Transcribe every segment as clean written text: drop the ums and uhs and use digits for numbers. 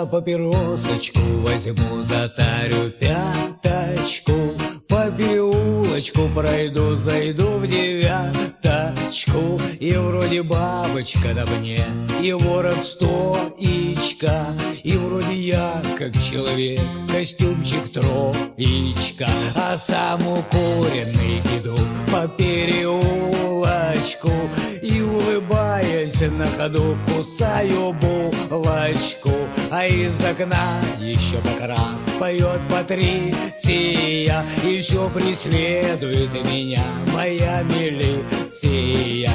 я папиросочку возьму, затарю пяточку, по переулочку пройду, зайду в девяточку, и вроде бабочка на мне, и ворот стоичка, и вроде я, как человек, костюмчик троечка, а сам укуренный иду по переулочку, и, улыбаясь на ходу, кусаю булочку, а из окна еще как раз поет Патриция, и все преследует меня моя милиция.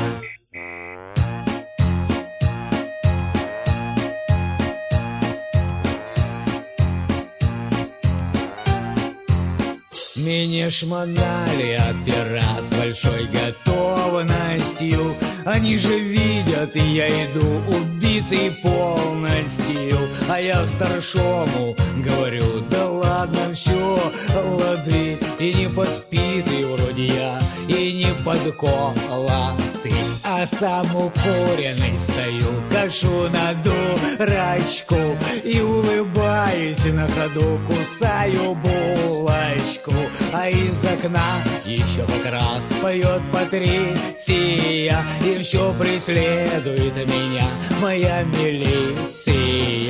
Меня шмонали опера с большой готовностью, они же видят, я иду убитый полностью, а я старшому говорю: да ладно, все, лады, и не подпитый вроде я, и не подколотый, а сам укуренный стою, кашу на дурачку, и улыбаюсь на ходу, кусаю булочку, а из окна еще как раз поет Патриция, и все преследует меня моя милиция.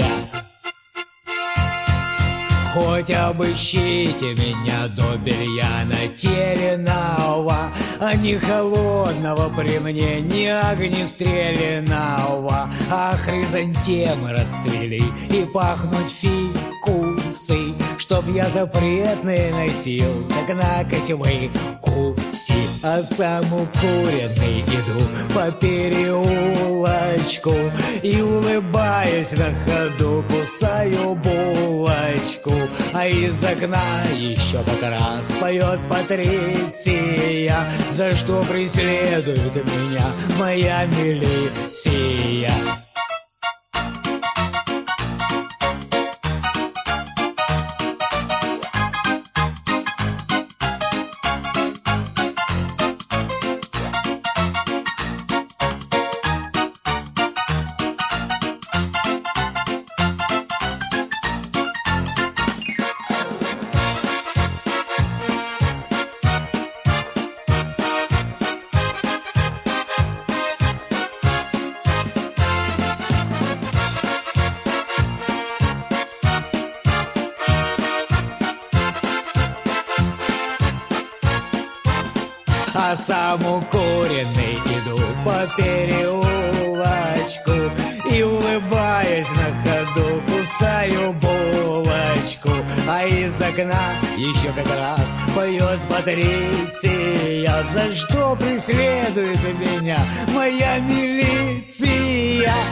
Хоть обыщите меня до белья натерянного, а не холодного при мне, не огнестрелянного, а хризантемы расцвели и пахнуть фикусы, чтоб я запретные носил, так накось выкуси, а сам укуренный иду по переулочку, и, улыбаясь на ходу, кусаю булочку, а из окна еще как раз поет Патриция, за что преследует меня моя милиция. А сам укуренный иду по переулочку, и, улыбаясь на ходу, кусаю булочку, а из окна еще как раз поет Патриция, за что преследует меня моя милиция.